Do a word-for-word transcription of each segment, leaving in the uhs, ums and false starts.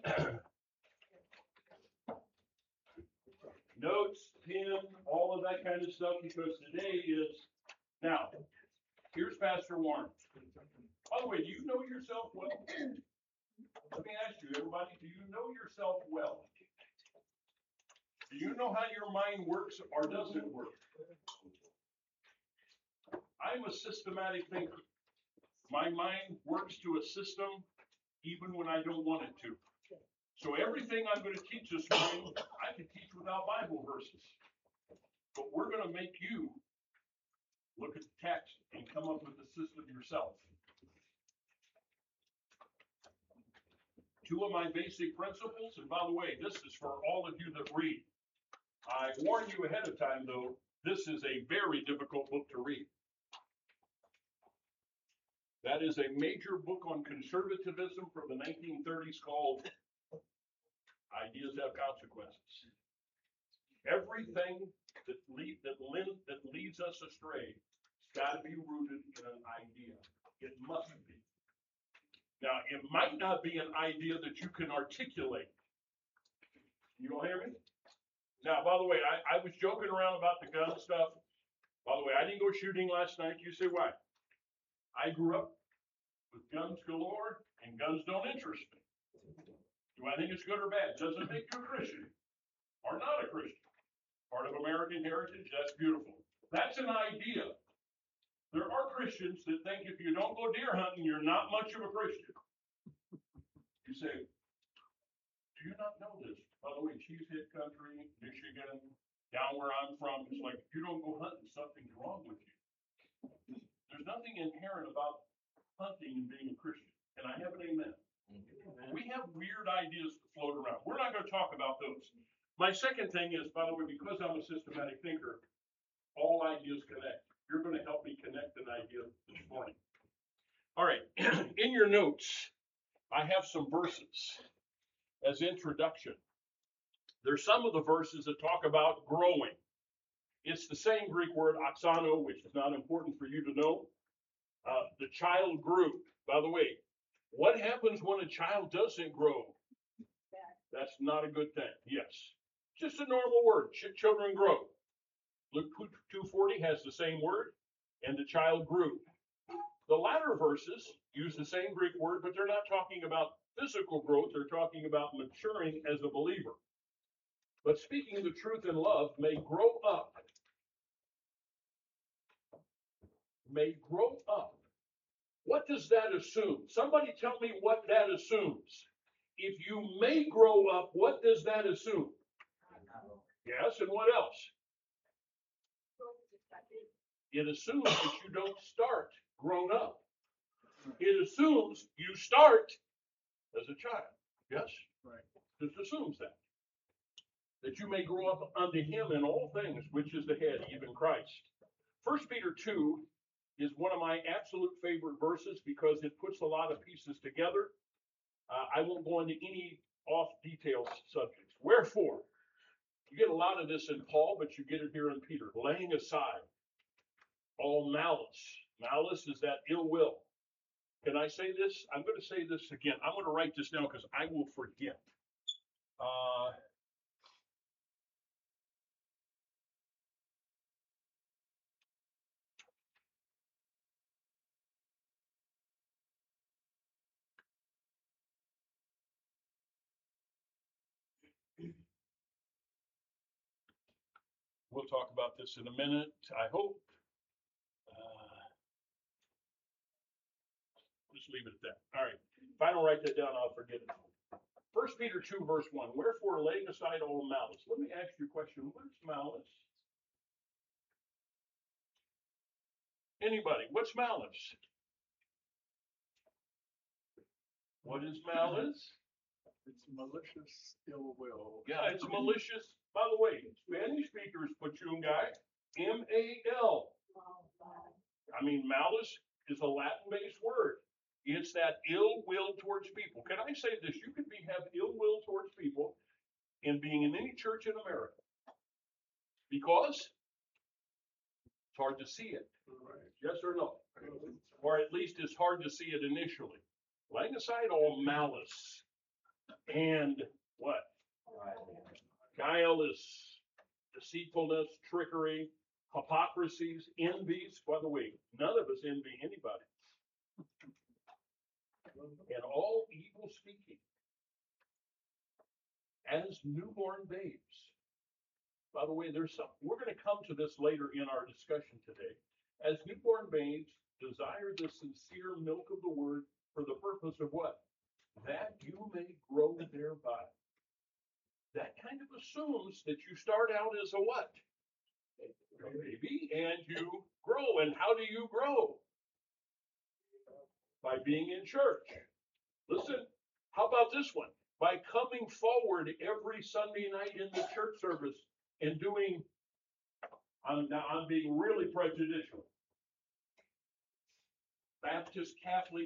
Notes, pen, all of that kind of stuff, because today is, now, here's Pastor Warren. By the way, do you know yourself well? Let me ask you, everybody, do you know yourself well? Do you know how your mind works or doesn't work? I'm a systematic thinker. My mind works to a system even when I don't want it to. So everything I'm going to teach this morning, I can teach without Bible verses. But we're going to make you look at the text and come up with the system yourself. Two of my basic principles, and by the way, this is for all of you that read. I warn you ahead of time, though, this is a very difficult book to read. That is a major book on conservatism from the nineteen thirties called Ideas Have Consequences. Everything that, lead, that, lead, that leads us astray has got to be rooted in an idea. It must be. Now, it might not be an idea that you can articulate. You don't hear me? Now, by the way, I, I was joking around about the gun stuff. By the way, I didn't go shooting last night. You say why? I grew up with guns galore, and guns don't interest me. Do I think it's good or bad? Does it make you a Christian or not a Christian? Part of American heritage, that's beautiful. That's an idea. There are Christians that think if you don't go deer hunting, you're not much of a Christian. You say, do you not know this? By the way, Cheesehead Country, Michigan, down where I'm from, it's like, if you don't go hunting, something's wrong with you. There's nothing inherent about hunting and being a Christian. Can I have an amen? Amen. We have weird ideas that float around. We're not going to talk about those. My second thing is, by the way, because I'm a systematic thinker, all ideas connect. You're going to help me connect an idea this morning. All right. In your notes, I have some verses as introduction. There's some of the verses that talk about growing. It's the same Greek word, oxano, which is not important for you to know. Uh, the child grew. By the way, what happens when a child doesn't grow? That's not a good thing. Yes. Just a normal word. Children grow. Luke two forty has the same word, and the child grew. The latter verses use the same Greek word, but they're not talking about physical growth. They're talking about maturing as a believer. But speaking the truth in love may grow up. May grow up. What does that assume? Somebody tell me what that assumes. If you may grow up, what does that assume? Yes, and what else? It assumes that you don't start grown up. It assumes you start as a child. Yes? Right. It assumes that. That you may grow up unto him in all things, which is the head, even Christ. First Peter two is one of my absolute favorite verses because it puts a lot of pieces together. Uh, I won't go into any off details subjects. Wherefore, you get a lot of this in Paul, but you get it here in Peter. Laying aside all malice. Malice is that ill will. Can I say this? I'm going to say this again. I'm going to write this down because I will forget. Uh, we'll talk about this in a minute, I hope. Uh, just leave it at that. All right. If I don't write that down, I'll forget it. First Peter two, verse one. Wherefore, laying aside all malice. Let me ask you a question. What's malice? Anybody? What's malice? What is malice? It's malicious ill will. Yeah, it's malicious. By the way, Spanish speakers put you guy M A L. I mean, malice is a Latin-based word. It's that ill will towards people. Can I say this? You could be have ill will towards people in being in any church in America because it's hard to see it. Right. Yes or no? Or at least it's hard to see it initially. Laying aside all malice. And what? Guile is deceitfulness, trickery, hypocrisies, envies. By the way, none of us envy anybody. And all evil speaking. As newborn babes. By the way, there's some, we're going to come to this later in our discussion today. As newborn babes, desire the sincere milk of the word for the purpose of what? That you may grow thereby. That kind of assumes that you start out as a what? A baby, and you grow. And how do you grow? By being in church. Listen, how about this one? By coming forward every Sunday night in the church service and doing, I'm, now I'm being really prejudicial. Baptist, Catholic,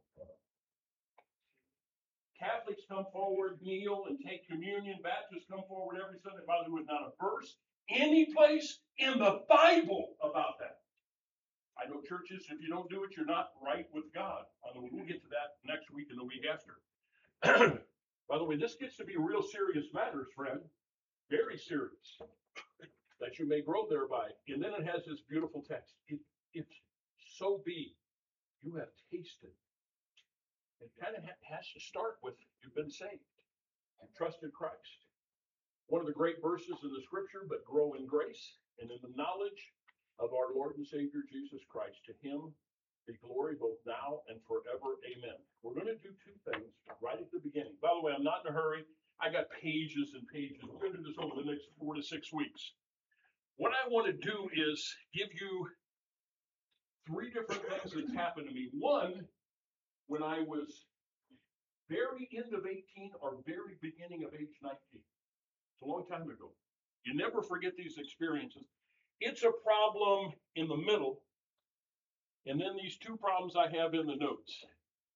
Catholics come forward, kneel, and take communion. Baptists come forward every Sunday. By the way, not a verse, any place in the Bible about that. I know churches, if you don't do it, you're not right with God. We'll get to that next week and the week after. By the way, this gets to be real serious matters, friend. Very serious. That you may grow thereby. And then it has this beautiful text. It, it's so be you have tasted. It kind of ha- has to start with you've been saved. You've trusted Christ. One of the great verses in the scripture, but grow in grace and in the knowledge of our Lord and Savior Jesus Christ. To him be glory both now and forever. Amen. We're going to do two things right at the beginning. By the way, I'm not in a hurry. I got pages and pages. We're going to do this over the next four to six weeks. What I want to do is give you three different things that's happened to me. One, when I was very end of eighteen or very beginning of age nineteen. It's a long time ago. You never forget these experiences. It's a problem in the middle, and then these two problems I have in the notes.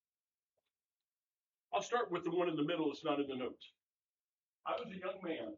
I'll start with the one in the middle that's not in the notes. I was a young man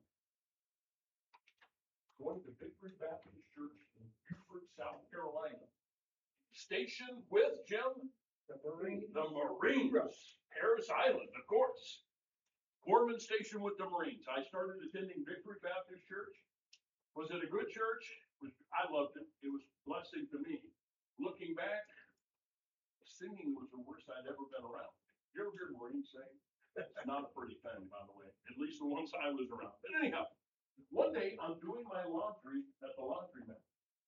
going to Victory Baptist Church in Beaufort, South Carolina. Stationed with Jim? The Marines. The Marines. Harris Island, of course. Corpsman station with the Marines. I started attending Victory Baptist Church. Was it a good church? I loved it. It was a blessing to me. Looking back, singing was the worst I'd ever been around. You ever hear Marines sing? It's not a pretty thing, by the way. At least the ones I was around. But anyhow, one day I'm doing my laundry at the laundromat.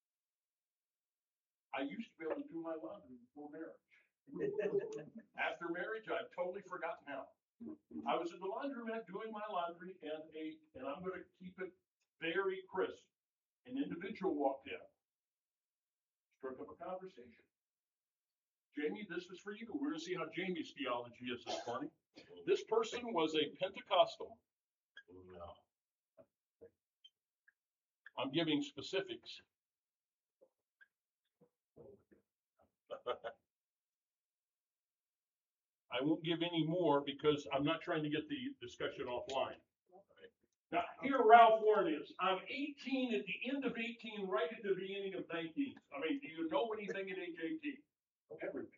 I used to be able to do my laundry before marriage. After marriage, I've totally forgotten how. I was at the laundromat doing my laundry, and a and I'm going to keep it very crisp. An individual walked in, struck up a conversation. Jamie, this is for you. We're going to see how Jamie's theology is this morning. This person was a Pentecostal. No. I'm giving specifics. I won't give any more because I'm not trying to get the discussion offline. Now, here Ralph Warren is. I'm eighteen at the end of eighteen, right at the beginning of nineteen. I mean, do you know anything at age eighteen? Everything.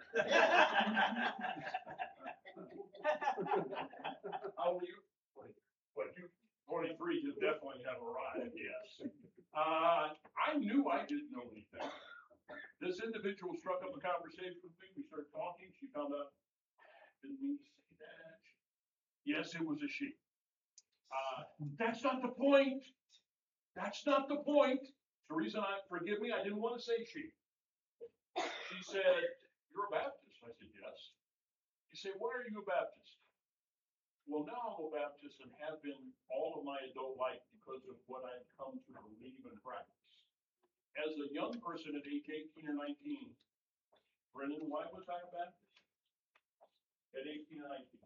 How old are you? What, you? twenty-three, you definitely have arrived, yes. Uh, I knew I didn't know anything. This individual struck up a conversation with me. We started talking. She found out, didn't mean to say that. Yes, it was a she. Uh, that's not the point. That's not the point. It's the reason I, forgive me, I didn't want to say she. She said, you're a Baptist? I said, yes. She said, why are you a Baptist? Well, now I'm a Baptist and have been all of my adult life because of what I've come to believe and practice. As a young person at age eighteen or nineteen, Brennan, why was I a Baptist? At eighteen or nineteen?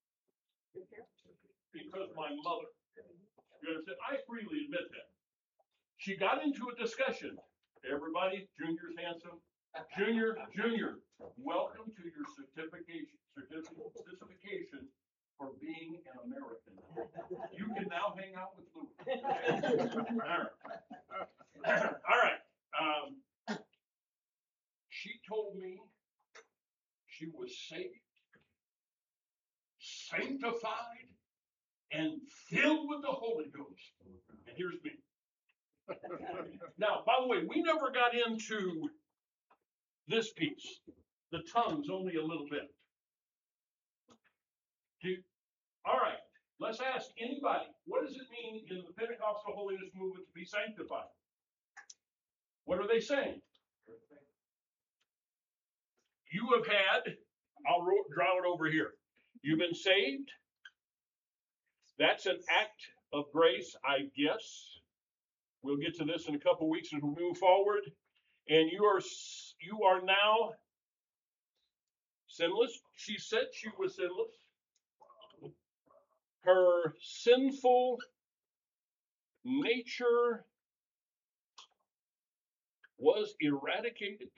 Because my mother. You understand? I freely admit that. She got into a discussion. Everybody, Junior's handsome. Junior, Junior, welcome to your certification, certification for being an American. You can now hang out with Lou. Okay? All right. All right. Um, she told me she was saved sanctified, and filled with the Holy Ghost. And here's me. Now, by the way, we never got into this piece, the tongues, only a little bit. Do, all right, let's ask anybody, what does it mean in the Pentecostal holiness movement to be sanctified? What are they saying? You have had, I'll draw it over here. You've been saved. That's an act of grace, I guess. We'll get to this in a couple weeks as we move forward. And you are you are now sinless. She said she was sinless. Her sinful nature was eradicated.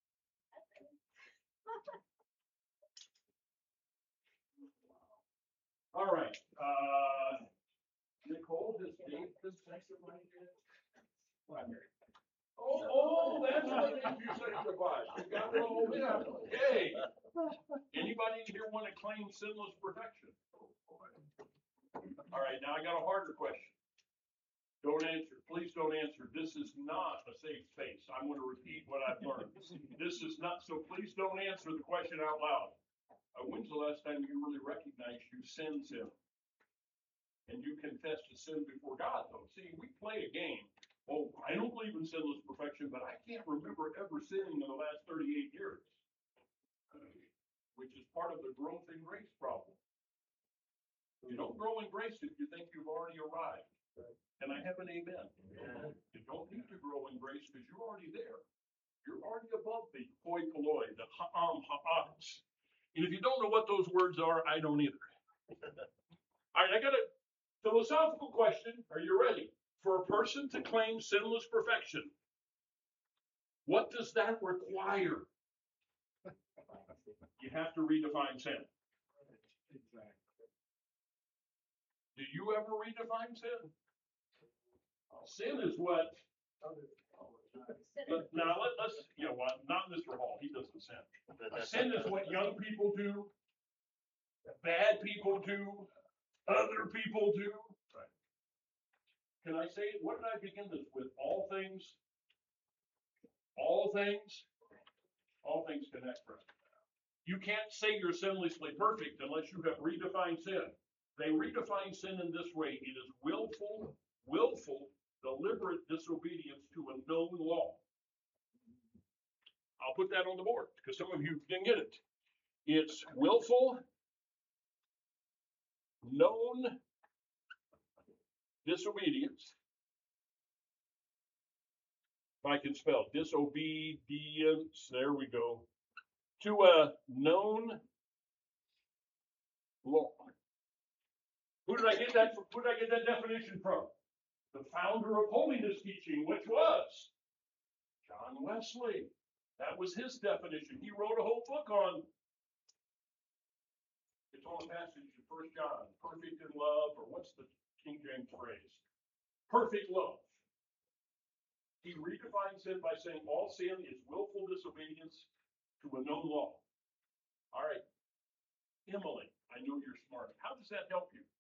All right. Uh, Nicole, does Dave this sanctified yet? Oh, oh, that's what makes you sanctified. You got it all in. Okay. Anybody here want to claim sinless perfection? All right, now I got a harder question. Don't answer. Please don't answer. This is not a safe space. I'm going to repeat what I've learned. This is not, so please don't answer the question out loud. Uh, when's the last time you really recognized you sinned sin? And you confessed to sin before God, though. See, we play a game. Oh, I don't believe in sinless perfection, but I can't remember ever sinning in the last thirty-eight years, which is part of the growth in grace problem. You don't grow in grace if you think you've already arrived. And I have an amen. Yeah. You don't need to grow in grace because you're already there. You're already above the hoi polloi, the ha'am ha'ats. And if you don't know what those words are, I don't either. All right, I got a philosophical question. Are you ready? For a person to claim sinless perfection, what does that require? You have to redefine sin. Do you ever redefine sin? Sin is what? Now let, let's, you know what? Not Mister Hall. He doesn't sin. Sin is what young people do, bad people do, other people do. Right. Can I say, what did I begin this with? All things, all things, all things connect, right? You can't say you're sinlessly perfect unless you have redefined sin. They redefine sin in this way. It is willful, willful, deliberate disobedience to a known law. I'll put that on the board because some of you didn't get it. It's willful, known disobedience. If I can spell disobedience, there we go, to a known law. Who did I get that from? Who did I get that definition from? The founder of holiness teaching, which was John Wesley. That was his definition. He wrote a whole book on, it's on a passage in First John, perfect in love, or what's the King James phrase? Perfect love. He redefines sin by saying all sin is willful disobedience to a known law. All right. Emily, I know you're smart. How does that help you?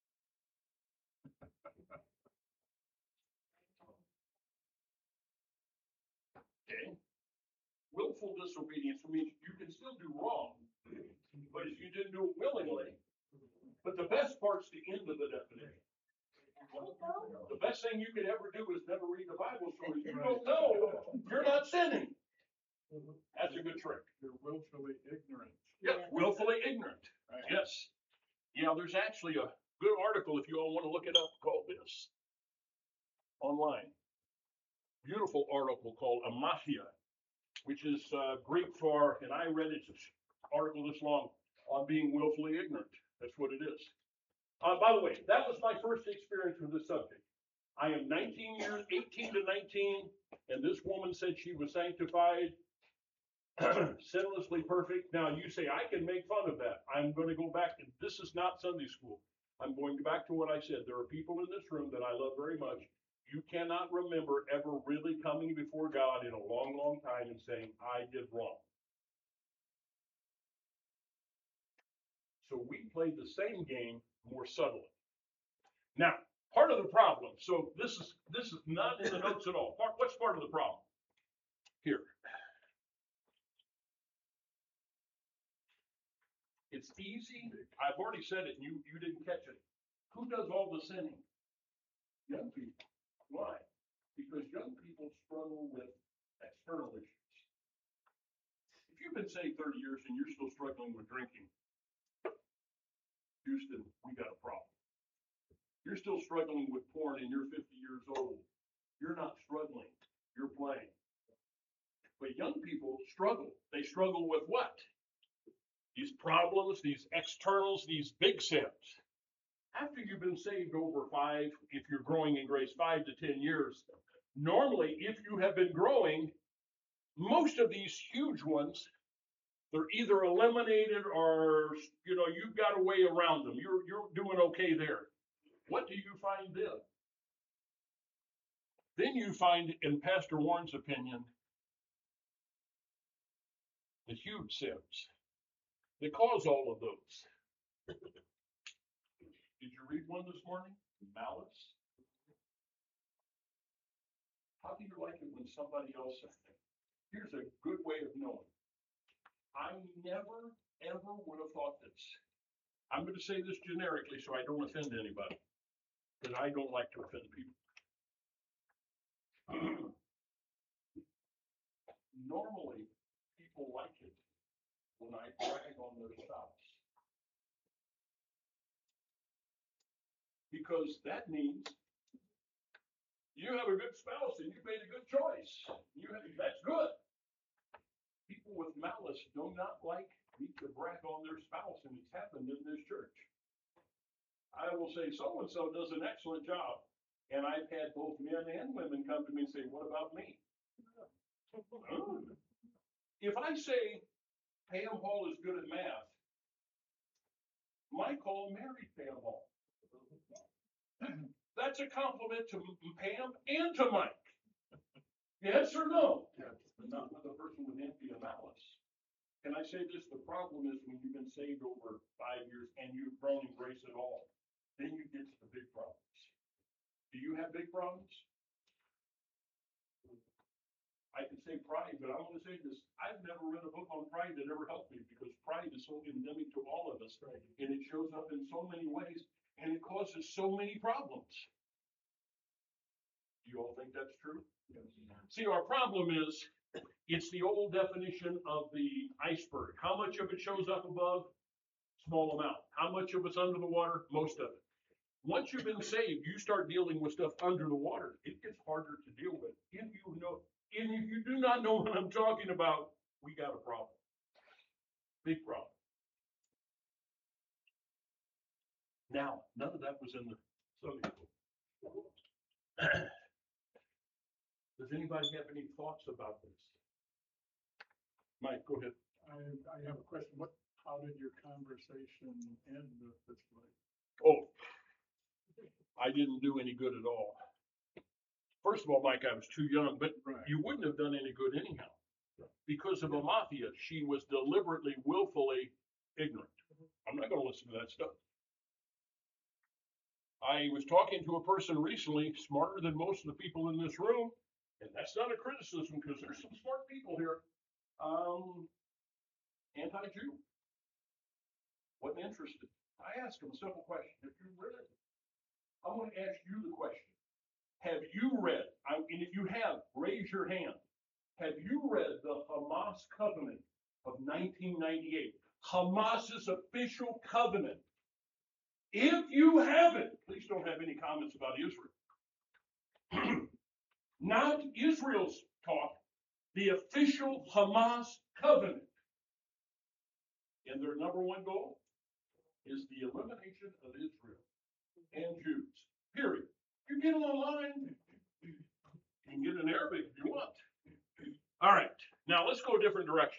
Okay. Willful disobedience means you can still do wrong, but if you didn't do it willingly, but the best part's the end of the definition. The best thing you could ever do is never read the Bible, so if you don't know, you're not sinning. That's a good trick. You're willfully ignorant. Yeah, willfully ignorant. Right. Yes. Yeah, there's actually a good article if you all want to look it up called this online. Beautiful article called Amathia, which is uh, Greek for, and I read it, article this long, on being willfully ignorant. That's what it is. Uh, by the way, that was my first experience with this subject. I am nineteen years, eighteen to nineteen, and this woman said she was sanctified, sinlessly perfect. Now you say, I can make fun of that. I'm going to go back, and this is not Sunday school. I'm going back to what I said. There are people in this room that I love very much. You cannot remember ever really coming before God in a long, long time and saying, I did wrong. So we play the same game more subtly. Now, part of the problem, so this is this is not in the notes at all. Part, what's part of the problem? Here. It's easy. I've already said it and you, you didn't catch it. Who does all the sinning? Young people. Why? Because young people struggle with external issues. If you've been saved thirty years and you're still struggling with drinking, Houston, we got a problem. You're still struggling with porn and you're fifty years old. You're not struggling, you're playing. But young people struggle. They struggle with what? These problems, these externals, these big sins. After you've been saved over five, if you're growing in grace, five to ten years, normally, if you have been growing, most of these huge ones, they're either eliminated or, you know, you've got a way around them. You're, you're doing okay there. What do you find then? Then you find, in Pastor Warren's opinion, the huge sins that cause all of those. Did you read one this morning? Malice. How do you like it when somebody else says it? Here's a good way of knowing. I never, ever would have thought this. I'm going to say this generically so I don't offend anybody, because I don't like to offend people. Normally, people like it when I brag on their spouse. Because that means you have a good spouse and you made a good choice. You have, that's good. People with malice do not like me to brag on their spouse, and it's happened in this church. I will say so-and-so does an excellent job, and I've had both men and women come to me and say, what about me? Oh. If I say Pam Hall is good at math, Mike Hall married Pam Hall. That's a compliment to Pam and to Mike. Yes or no? Yes. But not with a person with envy and malice. Can I say this? The problem is when you've been saved over five years and you've grown in grace at all, then you get to the big problems. Do you have big problems? I could say pride, but I want to say this. I've never read a book on pride that ever helped me, because pride is so endemic to all of us, right? And it shows up in so many ways, and it causes so many problems. Do you all think that's true? Yes. See, our problem is, it's the old definition of the iceberg. How much of it shows up above? Small amount. How much of it's under the water? Most of it. Once you've been saved, you start dealing with stuff under the water. It gets harder to deal with. If you know, and if you do not know what I'm talking about, we got a problem. Big problem. Now, none of that was in the Sunday school. Does anybody have any thoughts about this? Mike, go ahead. I, I have a question. What, how did your conversation end this way? Oh, I didn't do any good at all. First of all, Mike, I was too young, but Right. You wouldn't have done any good anyhow. Because of a mafia, she was deliberately, willfully ignorant. I'm not going to listen to that stuff. I was talking to a person recently, smarter than most of the people in this room, and that's not a criticism, because there's some smart people here. Um, anti-Jew. Wasn't interested. I asked him a simple question. Have you read it? I want to ask you the question. Have you read, I, and if you have, raise your hand. Have you read the Hamas covenant of nineteen ninety-eight? Hamas's official covenant. If you haven't, please don't have any comments about Israel. Not Israel's talk, the official Hamas covenant. And their number one goal is the elimination of Israel and Jews. Period. You get it online. You can get it in Arabic if you want. All right. Now let's go a different direction.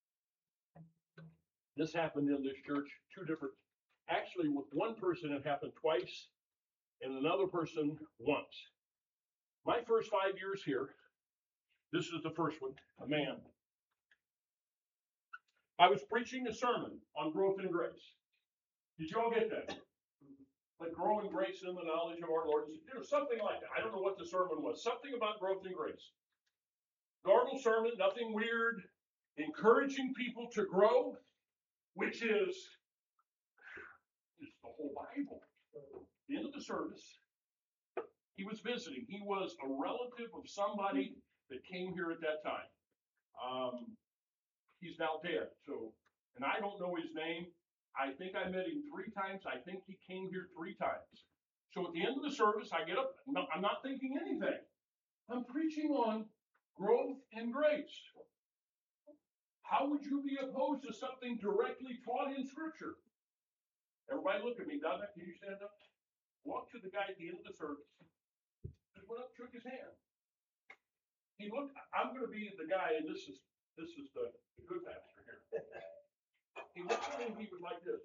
This happened in this church, two different, actually with one person it happened twice and another person once. My first five years here, this is the first one, a man. I was preaching a sermon on growth and grace. Did you all get that? Like growing grace in the knowledge of our Lord, you know, something like that. I don't know what the sermon was. Something about growth in grace. Normal sermon, nothing weird. Encouraging people to grow, which is, is the whole Bible. At the end of the service, he was visiting. He was a relative of somebody that came here at that time. Um, he's now dead. So, and I don't know his name. I think I met him three times. I think he came here three times. So at the end of the service, I get up. No, I'm not thinking anything. I'm preaching on growth and grace. How would you be opposed to something directly taught in Scripture? Everybody look at me. Donna, can you stand up? Walk to the guy at the end of the service. Just went up, shook his hand. He looked, I'm going to be the guy, and this is this is the, the good pastor here. He looked at me and he was like this.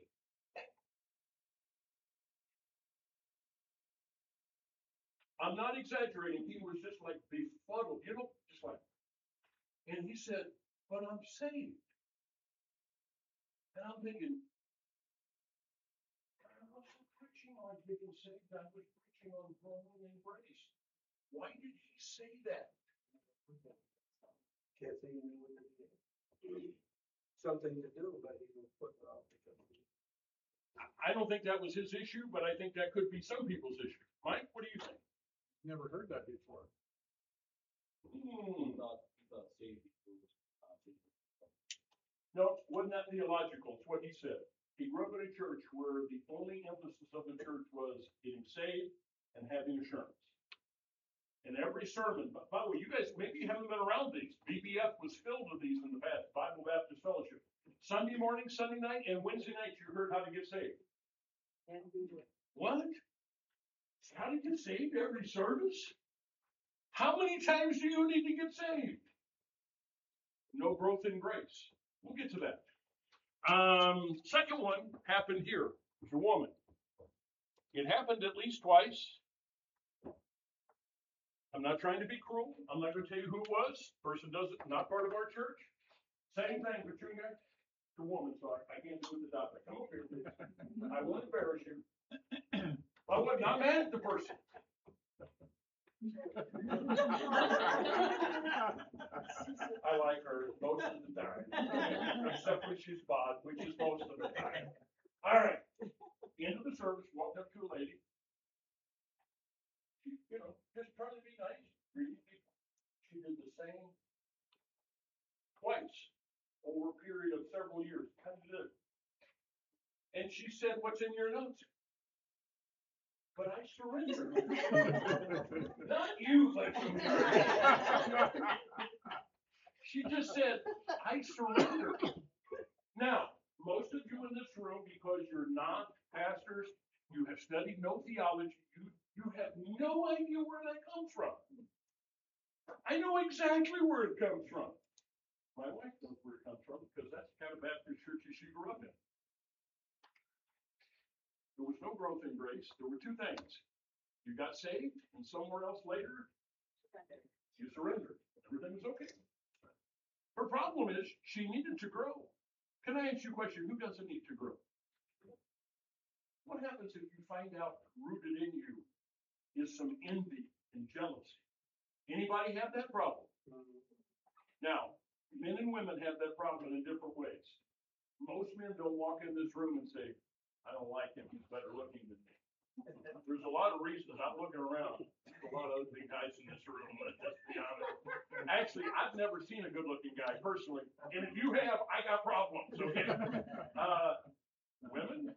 I'm not exaggerating. He was just like befuddled, you know, just like. And he said, but I'm saved. And I'm thinking, I wasn't preaching on being saved. I was preaching on growing in grace. Why did he say that? Can't say he knew what to do. Something to do, but he was putting it off because he. I don't think that was his issue, but I think that could be some people's issue. Mike, what do you think? Never heard that before. Hmm. Not, not saved. No, wasn't that theological? It's what he said. He grew up in a church where the only emphasis of the church was getting saved and having assurance. And every sermon, but by the way, you guys maybe you haven't been around these. B B F was filled with these in the past, Bible Baptist Fellowship. Sunday morning, Sunday night, and Wednesday night, you heard how to get saved. What? How to get saved every service? How many times do you need to get saved? No growth in grace. We'll get to that. Um, second one happened here. It was a woman. It happened at least twice. I'm not trying to be cruel. I'm not going to tell you who it was. Person does it, not part of our church. Same thing, but you guys, the woman, so I, I can't do it the doctor. Come over here, please. I won't embarrass you. I was not mad at the person. I like her most of the time, except when she's bod, which is most of the time. All right. End of the service, walked up to a lady. She, you know, just trying to be nice, greeting people. She did the same twice over a period of several years. Kind of did. And she said, "What's in your notes?" But I surrendered. Not you, but she just said, I surrendered. Now, most of you in this room, because you're not pastors, you have studied no theology, you, you have no idea where that comes from. I know exactly where it comes from. My wife knows where it comes from because that's the kind of Baptist church she grew up in. There was no growth in grace. There were two things. You got saved, and somewhere else later, you surrendered. Everything was okay. Her problem is she needed to grow. Can I ask you a question? Who doesn't need to grow? What happens if you find out rooted in you is some envy and jealousy? Anybody have that problem? Now, men and women have that problem in different ways. Most men don't walk in this room and say, I don't like him, he's better looking than me. There's a lot of reasons. I'm looking around. There's a lot of ugly guys in this room, let's just be honest. Actually, I've never seen a good looking guy personally. And if you have, I got problems, okay? Uh, women?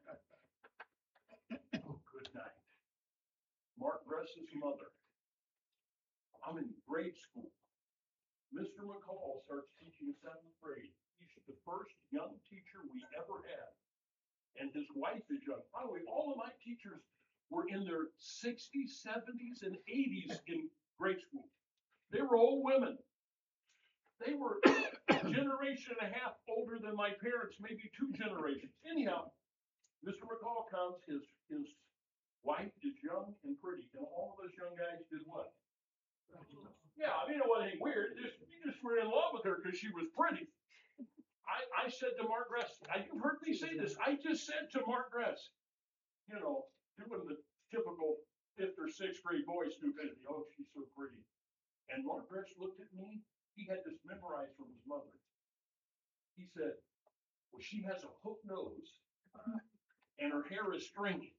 Oh, good night. Mark Bress's mother. I'm in grade school. Mister McCall starts teaching seventh grade. He's the first young teacher we ever had. And his wife is young. By the way, all of my teachers were in their sixties, seventies, and eighties in grade school. They were old women. They were a generation and a half older than my parents, maybe two generations. Anyhow, Mister McCall comes, his, his wife is young and pretty, and all of those young guys did what? Yeah, I mean, it wasn't anything weird. Just, you just were in love with her because she was pretty. I, I said to Mark Gress, I, you've heard me say this, I just said to Mark Gress, you know, doing the typical fifth or sixth grade voice, stupid, oh, she's so pretty. And Mark Gress looked at me, he had this memorized from his mother. He said, well, she has a hook nose and her hair is stringy.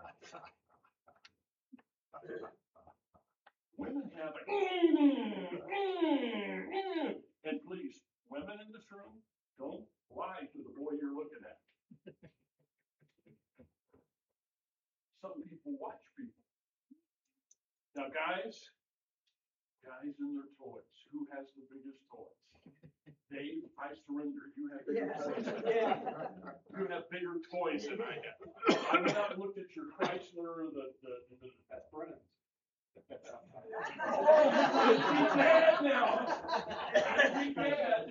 Women have a, mm, mm, mm. And please, women in this room, don't lie to the boy you're looking at. Some people watch people. Now, guys, guys and their toys. Who has the biggest toys? Dave, I surrender. You have bigger Yeah. toys. Yeah. You have bigger toys than I have. I went out and looked at your Chrysler, the, the, the. That's Brennan's. Be bad now. Be bad.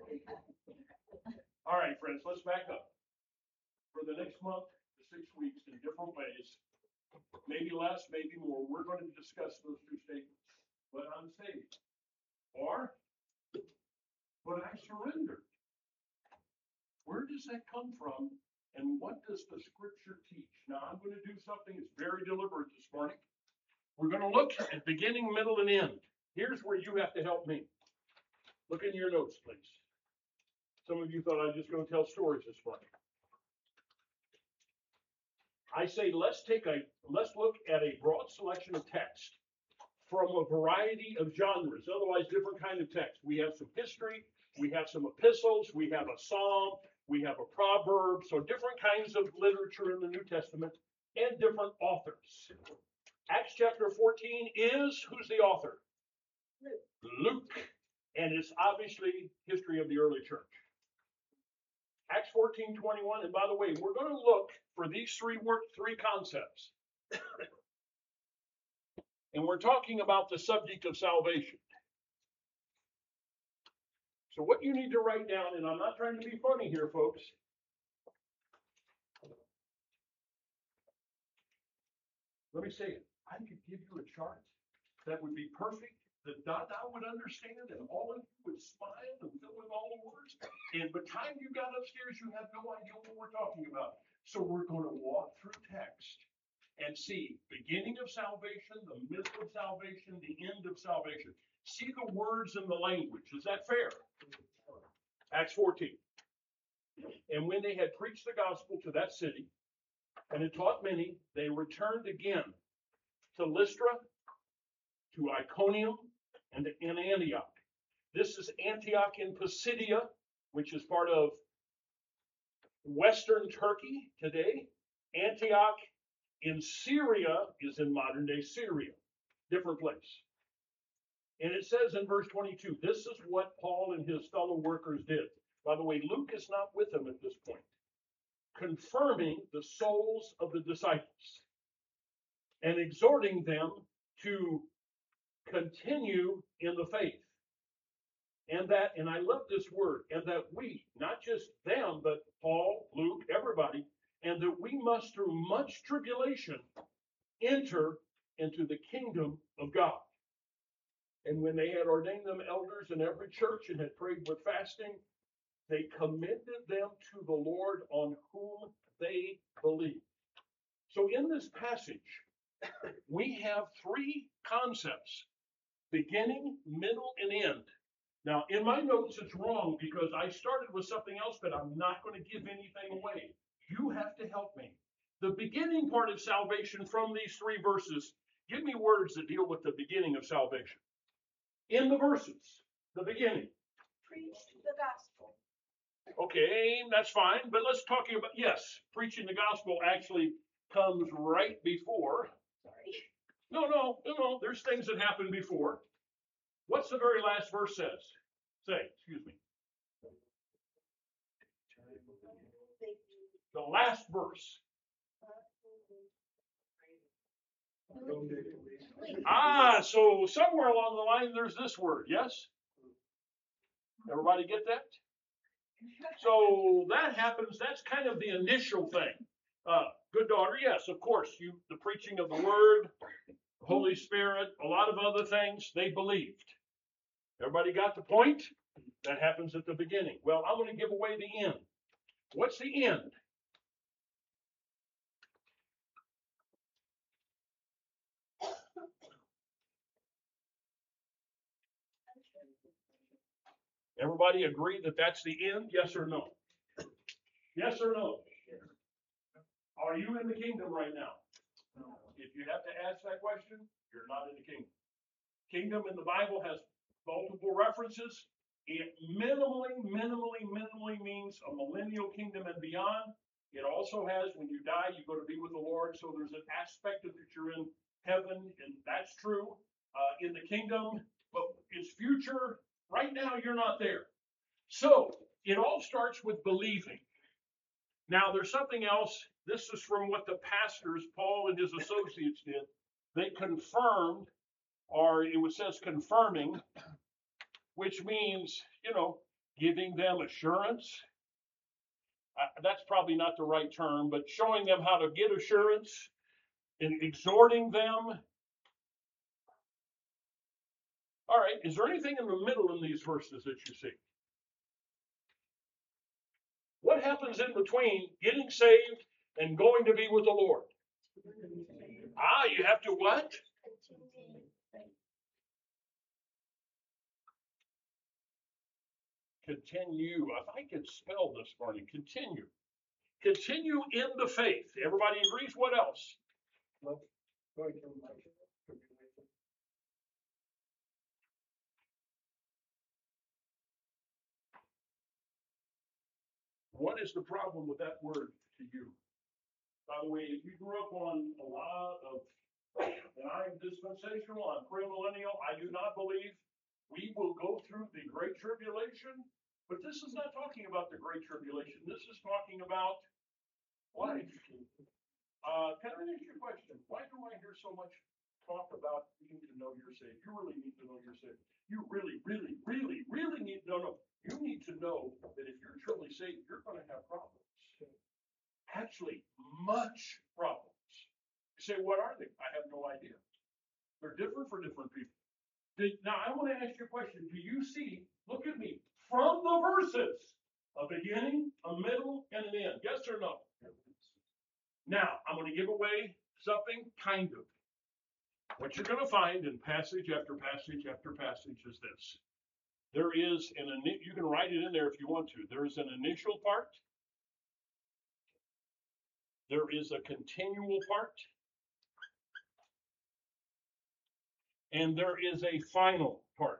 All right, friends, let's back up. For the next month to six weeks in different ways, maybe less, maybe more, we're going to discuss those two statements. But I'm saved. Or, but I surrendered. Where does that come from? And what does the scripture teach? Now, I'm going to do something that's very deliberate this morning. We're going to look at beginning, middle, and end. Here's where you have to help me. Look in your notes, please. Some of you thought I was just going to tell stories this morning. I say let's take a let's look at a broad selection of text from a variety of genres, otherwise different kind of text. We have some history, we have some epistles, we have a psalm, we have a proverb, so different kinds of literature in the New Testament and different authors. Acts chapter fourteen is, who's the author? Luke. Luke. And it's obviously history of the early church. Acts fourteen twenty-one, and by the way, we're going to look for these three work, three concepts. And we're talking about the subject of salvation. So what you need to write down, and I'm not trying to be funny here, folks. Let me say it. I could give you a chart that would be perfect, that Dada would understand, and all of you would smile and fill in all the words. And by the time you got upstairs, you have no idea what we're talking about. So we're going to walk through text and see beginning of salvation, the middle of salvation, the end of salvation. See the words and the language. Is that fair? Acts fourteen. And when they had preached the gospel to that city and had taught many, they returned again to Lystra, to Iconium, and in Antioch. This is Antioch in Pisidia, which is part of Western Turkey today. Antioch in Syria is in modern day Syria, different place. And it says in verse twenty-two, this is what Paul and his fellow workers did. By the way, Luke is not with them at this point, confirming the souls of the disciples and exhorting them to continue in the faith. And that, and I love this word, and that we, not just them, but Paul, Luke, everybody, and that we must through much tribulation enter into the kingdom of God. And when they had ordained them elders in every church and had prayed with fasting, they commended them to the Lord on whom they believed. So in this passage, we have three concepts: beginning, middle, and end. Now, in my notes, it's wrong because I started with something else, but I'm not going to give anything away. You have to help me. The beginning part of salvation from these three verses, give me words that deal with the beginning of salvation. In the verses, the beginning. Preach the gospel. Okay, that's fine, but let's talk about, yes, preaching the gospel actually comes right before. Sorry. No, no, no, no, there's things that happen before. What's the very last verse says? Say, excuse me. The last verse. Ah, so somewhere along the line, there's this word, yes? Everybody get that? So that happens, that's kind of the initial thing. Uh, good daughter, yes, of course, you, the preaching of the word, Holy Spirit, a lot of other things, they believed. Everybody got the point? That happens at the beginning. Well, I'm going to give away the end. What's the end? Everybody agree that that's the end? Yes or no? Yes or no? Are you in the kingdom right now? If you have to ask that question, you're not in the kingdom. Kingdom in the Bible has multiple references. It minimally, minimally, minimally means a millennial kingdom and beyond. It also has, when you die, you go to be with the Lord. So there's an aspect of that you're in heaven, and that's true uh, in the kingdom, but it's future. Right now, you're not there. So it all starts with believing. Now, there's something else. This is from what the pastors, Paul and his associates, did. They confirmed, or it says confirming, which means, you know, giving them assurance. Uh, that's probably not the right term, but showing them how to get assurance and exhorting them. All right, is there anything in the middle in these verses that you see? What happens in between getting saved and going to be with the Lord? Ah, you have to what? Continue. If I could spell this morning, continue. Continue in the faith. Everybody agrees? What else? Going through my tribulation. What is the problem with that word to you? By the way, if you grew up on a lot of, and I'm dispensational, I'm premillennial, I do not believe we will go through the Great Tribulation, but this is not talking about the Great Tribulation. This is talking about life. Uh, can I ask you a question? Why do I hear so much talk about you need to know you're saved? You really need to know you're saved. You really, really, really, really need to know. You need to know that if you're truly saved, you're going to have problems. Actually, much problems. You say, what are they? I have no idea. They're different for different people. Did, now, I want to ask you a question. Do you see, look at me, from the verses, a beginning, a middle, and an end? Yes or no? Now, I'm going to give away something, kind of. What you're going to find in passage after passage after passage is this. There is an, you can write it in there if you want to. There is an initial part. There is a continual part. And there is a final part.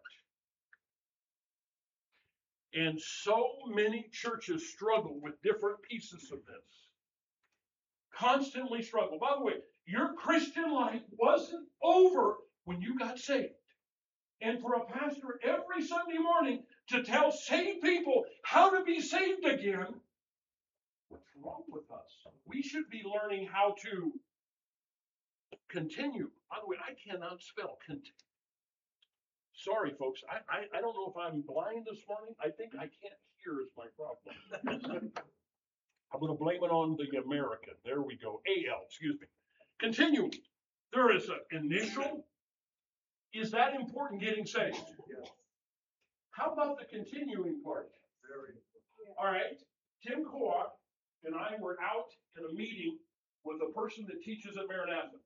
And so many churches struggle with different pieces of this. Constantly struggle. By the way, your Christian life wasn't over when you got saved. And for a pastor every Sunday morning to tell saved people how to be saved again, what's wrong with us? We should be learning how to continue. By the way, I cannot spell continue. Sorry, folks. I, I, I don't know if I'm blind this morning. I think I can't hear is my problem. I'm going to blame it on the American. There we go. A L, excuse me. Continue. There is an initial. Is that important, getting saved? Yes. How about the continuing part? Very. All right. Tim Koak and I were out in a meeting with a person that teaches at Maranatha.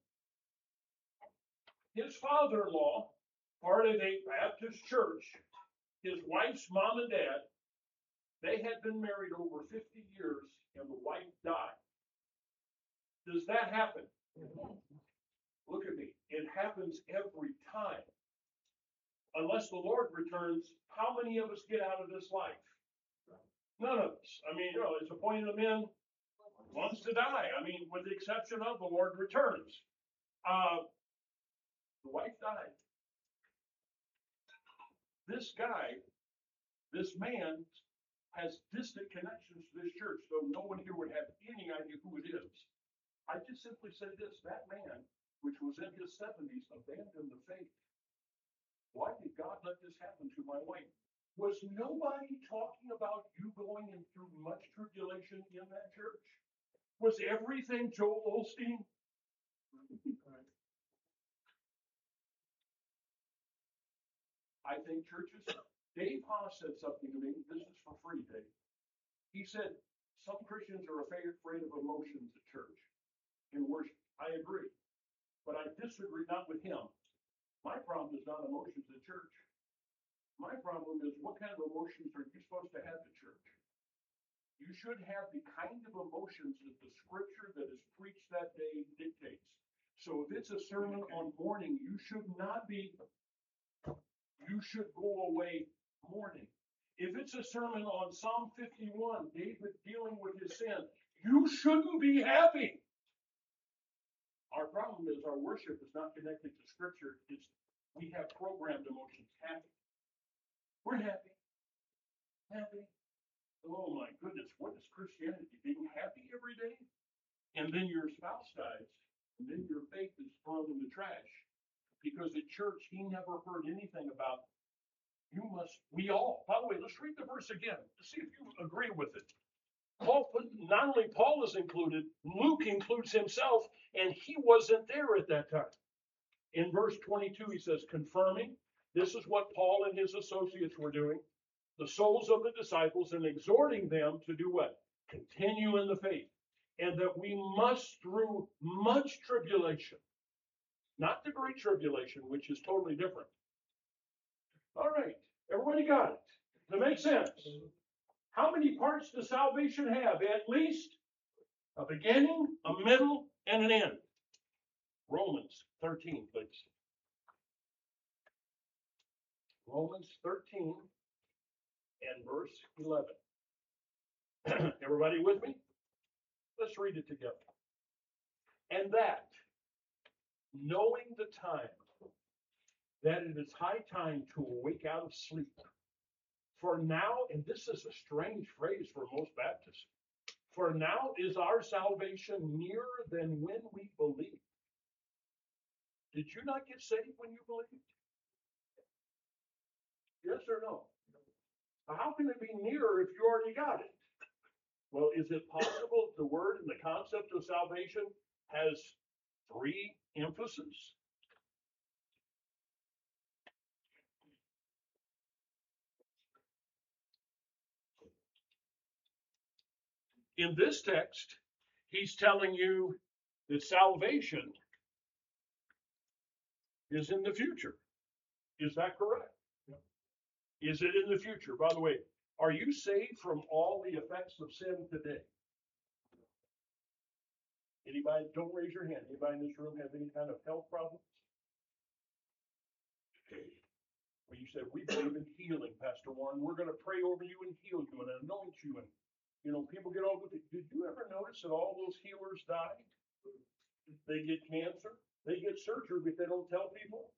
His father-in-law, part of a Baptist church, his wife's mom and dad, they had been married over fifty years and the wife died. Does that happen? Look at me. It happens every time. Unless the Lord returns, how many of us get out of this life? None of us. I mean, you know, it's appointed a man wants to die. I mean, with the exception of the Lord returns. Uh, the wife died. This guy, this man, has distant connections to this church, though no one here would have any idea who it is. I just simply say this, that man, which was in his seventies, abandoned the faith. Why did God let this happen to my wife? Was nobody talking about you going in through much tribulation in that church? Was everything Joel Osteen? I think churches Dave Haas said something to me, this is for free, Dave. He said, some Christians are afraid, afraid of emotions at church in worship. I agree, but I disagree not with him. My problem is not emotions at church. My problem is what kind of emotions are you supposed to have at church? You should have the kind of emotions that the scripture that is preached that day dictates. So if it's a sermon on mourning, you should not be, you should go away mourning. If it's a sermon on Psalm fifty-one, David dealing with his sin, you shouldn't be happy. Our problem is our worship is not connected to scripture. It's, we have programmed emotions. Happy. We're happy. Happy. Oh my goodness, what is Christianity? Being happy every day? And then your spouse dies, and then your faith is thrown in the trash. Because at church, he never heard anything about, you must, we all, by the way, let's read the verse again to see if you agree with it. Paul, not only Paul is included, Luke includes himself, and he wasn't there at that time. In verse twenty-two, he says, confirming, this is what Paul and his associates were doing, the souls of the disciples, and exhorting them to do what? Continue in the faith, and that we must through much tribulation, not the great tribulation, which is totally different. All right, everybody got it? Does that make sense? How many parts does salvation have? At least a beginning, a middle, and an end. Romans thirteen, please. Romans thirteen and verse eleven. Everybody with me? Let's read it together. And that, knowing the time, that it is high time to awake out of sleep. For now, and this is a strange phrase for most Baptists, for now is our salvation nearer than when we believed. Did you not get saved when you believed? Yes or no? How can it be nearer if you already got it? Well, is it possible the word and the concept of salvation has three emphases? In this text, he's telling you that salvation is in the future. Is that correct? Yeah. Is it in the future? By the way, are you saved from all the effects of sin today? Anybody, don't raise your hand. Anybody in this room have any kind of health problems? Well, you said, we believe in healing, Pastor Warren. We're going to pray over you and heal you and anoint you. And, you know, people get all good. Did you ever notice that all those healers died? They get cancer. They get surgery, but they don't tell people.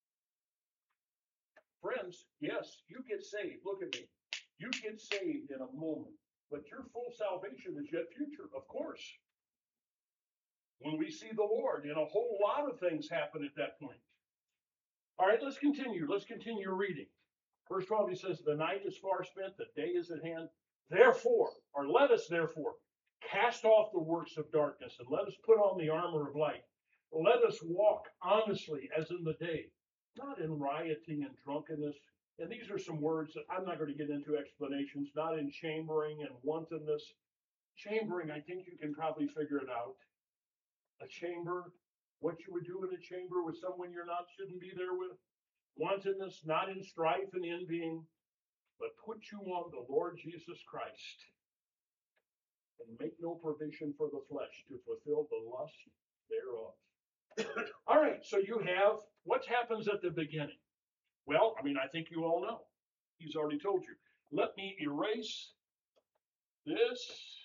Friends, yes, you get saved. Look at me. You get saved in a moment, but your full salvation is yet future, of course. When we see the Lord, and a whole lot of things happen at that point. All right, let's continue. Let's continue reading. Verse twelve, he says, the night is far spent, the day is at hand. Therefore, or let us therefore, cast off the works of darkness, and let us put on the armor of light. Let us walk honestly as in the day, not in rioting and drunkenness. And these are some words that I'm not going to get into explanations, not in chambering and wantonness. Chambering, I think you can probably figure it out. A chamber, what you would do in a chamber with someone you're not, shouldn't be there with. Wantonness, not in strife and envying, but put you on the Lord Jesus Christ. And make no provision for the flesh to fulfill the lust thereof. All right, so you have what happens at the beginning. Well, I mean, I think you all know. He's already told you. Let me erase this.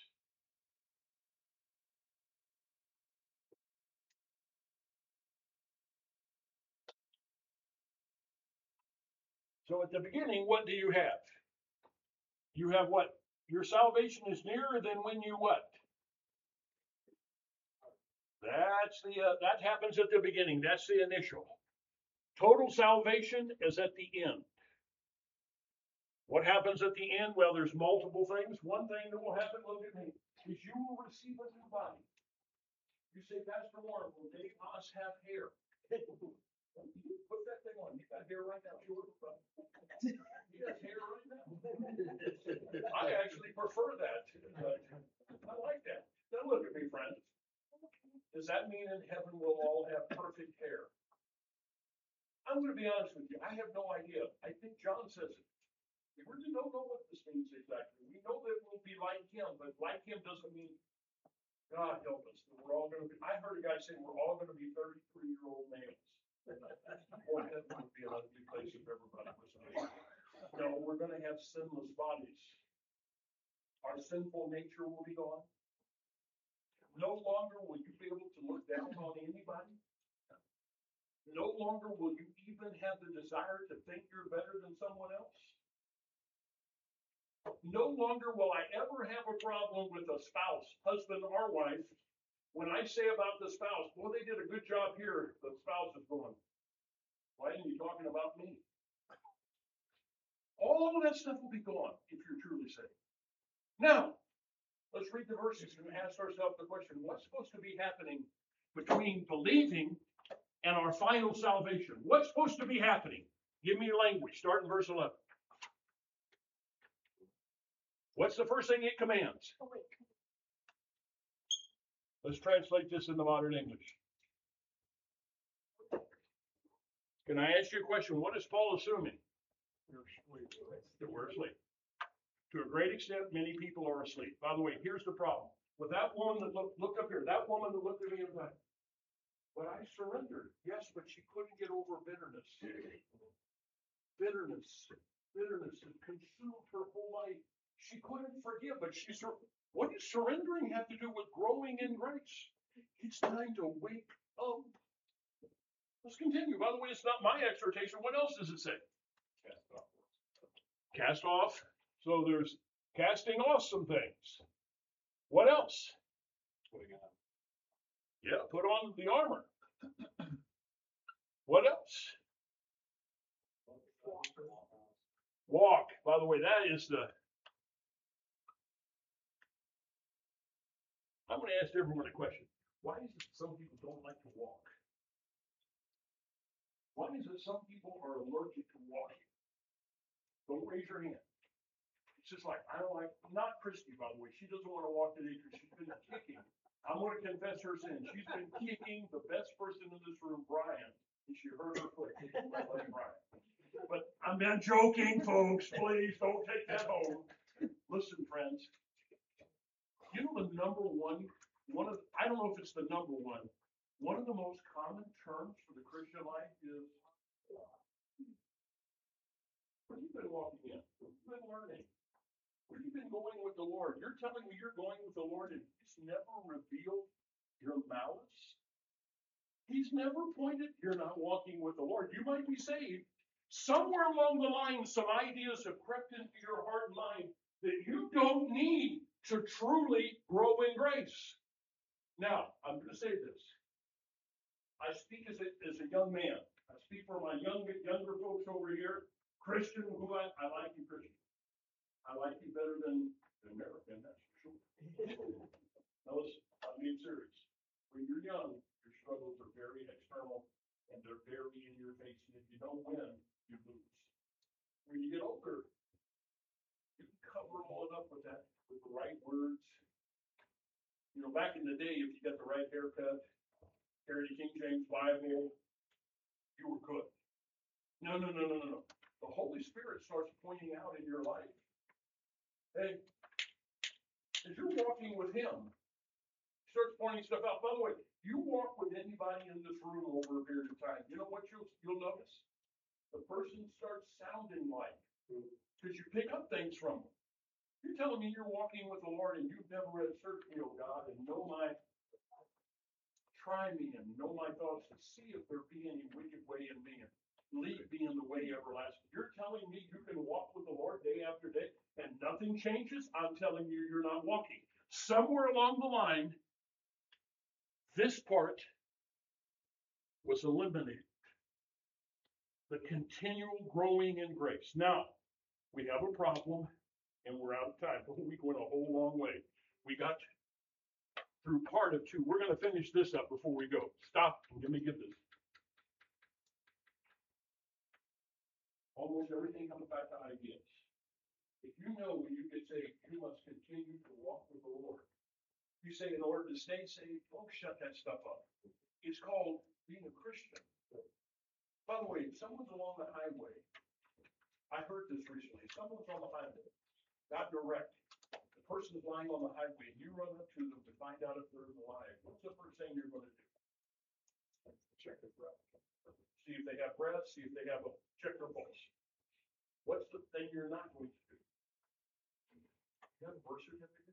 So at the beginning, what do you have? You have what? Your salvation is nearer than when you what? That's the, uh, that happens at the beginning. That's the initial. Total salvation is at the end. What happens at the end? Well, there's multiple things. One thing that will happen, look at me, is you will receive a new body. You say, Pastor Warren, will Dave Haas have hair? Put that thing on, you got hair right now, you look fun. You got hair right now. I actually prefer that. I like that. Now look at me, friends. Does that mean in heaven we'll all have perfect hair? I'm gonna be honest with you, I have no idea. I think John says it. We really don't know what this means exactly. We know that we'll be like him, but like him doesn't mean, God help us, that we're all gonna be, I heard a guy say we're all gonna be thirty-three year old males. Boy, that would be an ugly place if everybody was. No, we're gonna have sinless bodies. Our sinful nature will be gone. No longer will you be able to look down on anybody. No longer will you even have the desire to think you're better than someone else. No longer will I ever have a problem with a spouse, husband or wife. When I say about the spouse, well, they did a good job here, the spouse is going, why aren't you talking about me? All of that stuff will be gone if you're truly saved. Now, let's read the verses and ask ourselves the question, what's supposed to be happening between believing and our final salvation? What's supposed to be happening? Give me your language. Start in verse eleven. What's the first thing it commands? Awake. Let's translate this into modern English. Can I ask you a question? What is Paul assuming? You're asleep. That we're asleep. To a great extent, many people are asleep. By the way, here's the problem. With that woman that looked, look up here, that woman that looked at me and was like, but I surrendered. Yes, but she couldn't get over bitterness. Bitterness. Bitterness had consumed her whole life. She couldn't forgive, but she sur- what does surrendering have to do with growing in grace? It's time to wake up. Let's continue. By the way, it's not my exhortation. What else does it say? Cast off. Cast off. So there's casting off some things. What else? Putting on. Yeah, put on the armor. What else? Walk. By the way, that is the. I'm going to ask everyone a question. Why is it some people don't like to walk? Why is it some people are allergic to walking? Don't raise your hand. It's just like, I don't like, not Christy, by the way. She doesn't want to walk today because she's been kicking. I'm going to confess her sin. She's been kicking the best person in this room, Brian, and she hurt her foot kicking my buddy Brian. But I'm not joking, folks. Please don't take that home. Listen, friends. You know the number one, one of, I don't know if it's the number one, one of the most common terms for the Christian life is, where have you been walking in? Where have you been learning? Where have you been going with the Lord? You're telling me you're going with the Lord and He's never revealed your malice? He's never pointed, you're not walking with the Lord. You might be saved. Somewhere along the line, some ideas have crept into your heart and mind that you don't need to truly grow in grace. Now, I'm going to say this. I speak as a, as a young man. I speak for my young, younger folks over here. Christian, who I, I like you, Christian. I like you better than the American, that's for sure. Now listen, I'm being serious. When you're young, your struggles are very external and they're very in your face. And if you don't win, you lose. When you get older, you can cover them all up with that, with the right words. You know, back in the day, if you got the right haircut, carried a King James Bible, you were good. No, no, no, no, no, no. The Holy Spirit starts pointing out in your life. Hey, as you're walking with Him, He starts pointing stuff out. By the way, you walk with anybody in this room over a period of time. You know what you'll you'll notice? The person starts sounding like, because you pick up things from them. You're telling me you're walking with the Lord and you've never read Search Me, O God, and know my, try me and know my thoughts and see if there be any wicked way in me and lead me in the way everlasting. You're telling me you can walk with the Lord day after day and nothing changes? I'm telling you, you're not walking. Somewhere along the line, this part was eliminated. The continual growing in grace. Now, we have a problem and we're out of time, but we went a whole long way. We got through part of two. We're going to finish this up before we go. Stop and let me give this. Almost everything comes back to ideas. If you know when you get saved, you must continue to walk with the Lord. You say in order to stay saved, don't shut that stuff up. It's called being a Christian. By the way, if someone's along the highway, I heard this recently, someone's on the highway, got direct. The person is lying on the highway, and you run up to them to find out if they're alive. What's the first thing you're gonna do? Check their breath. See if they have breath, see if they have a, check their pulse. What's the thing you're not going to do? You have a birth certificate?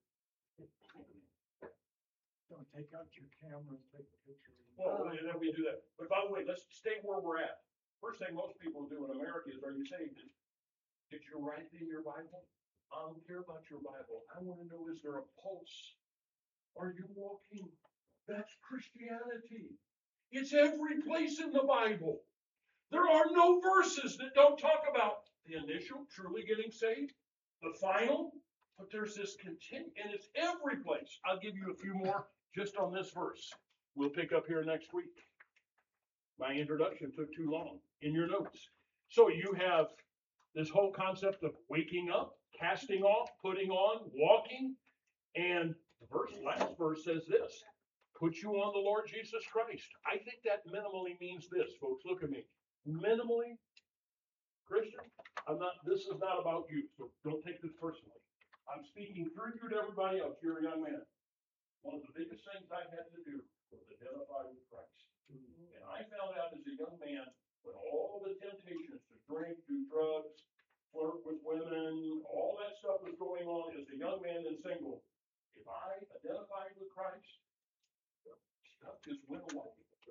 Don't take out your camera and take a picture. Well, and then we do that. But by the way, let's stay where we're at. First thing most people do in America is, are you saved? Did you write in your Bible? I don't care about your Bible. I want to know, is there a pulse? Are you walking? That's Christianity. It's every place in the Bible. There are no verses that don't talk about the initial, truly getting saved, the final, but there's this continue, and it's every place. I'll give you a few more just on this verse. We'll pick up here next week. My introduction took too long in your notes. So you have this whole concept of waking up, casting off, putting on, walking, and the verse, last verse says this, put you on the Lord Jesus Christ. I think that minimally means this, folks. Look at me. Minimally, Christian, I'm not, this is not about you, so don't take this personally. I'm speaking through you to everybody else. You're a young man. One of the biggest things I had to do was identify with Christ. And I found out as a young man, when all the temptations to drink, do drugs, flirt with women, all that stuff was going on as a young man and single, if I identified with Christ, stuff just went away.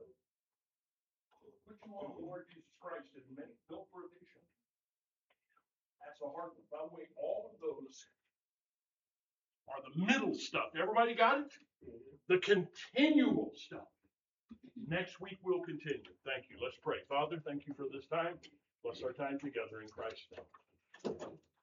Put you on the Lord Jesus Christ and make no provision. That's a hard one. By the way, all of those are the middle stuff. Everybody got it? The continual stuff. Next week we'll continue. Thank you. Let's pray. Father, thank you for this time. Bless our time together in Christ's name.